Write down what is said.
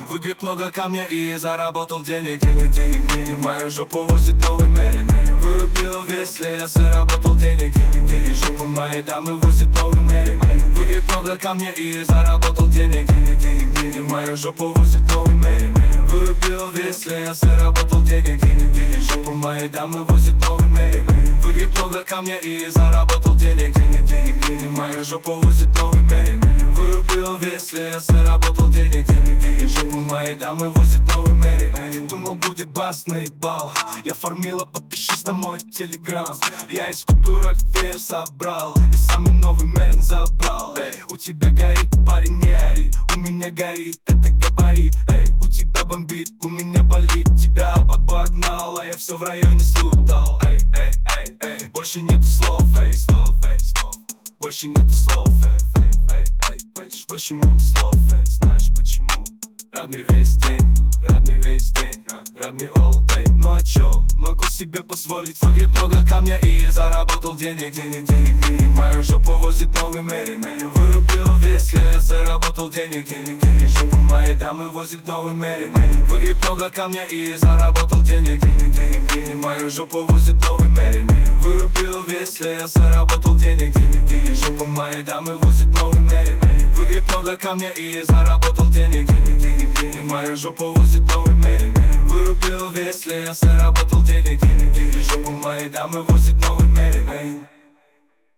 Выгреб много камня и заработал денег. Денег, мою жопу возит новый мерин. Вырубил весь лес, заработал денег. Жопу моей дамы возит новый мерин. Выгреб много камня и заработал денег. Мою жопу возит новый мерин. Вырубил весь лес, заработал денег. Жопу моей дамы возит новый мерин. Выгреб много камня и заработал денег. Мою жопу возит новый мерин. Вырубил весь лес, заработал денег. Жопу моей дамы возит новый мерин. Думал, будет басный бал. Я фармила, подпишись на мой телеграм. Я из купюрок веер собрал и самый новый мерин забрал. У тебя горит, парень, не ори. У меня горит, это габарит. У тебя бомбит, у меня болит. Тебя подогнал, а я все в районе слутал. Больше нету слов, больше нету слов, больше нету слов. Знаешь почему? Родный весь день, родный весь день, родный all day. Ну а чё, могу себе позволить. Выгреб много камня и заработал денег. Мою жопу возит новый мерин. Вырубил весь лес, заработал денег. Жопу моей дамы возит новый мерин. Выгреб много камня и заработал денег. Мою жопу возит новый мерин. Вырубил весь лес, заработал денег. Жопу моей дамы возит новый мерин. Выгреб много камня и заработал денег. Мою жопу возит новый мерин. Вырубил весь лес, заработал денег. Жопу моей дамы возит новый мерин.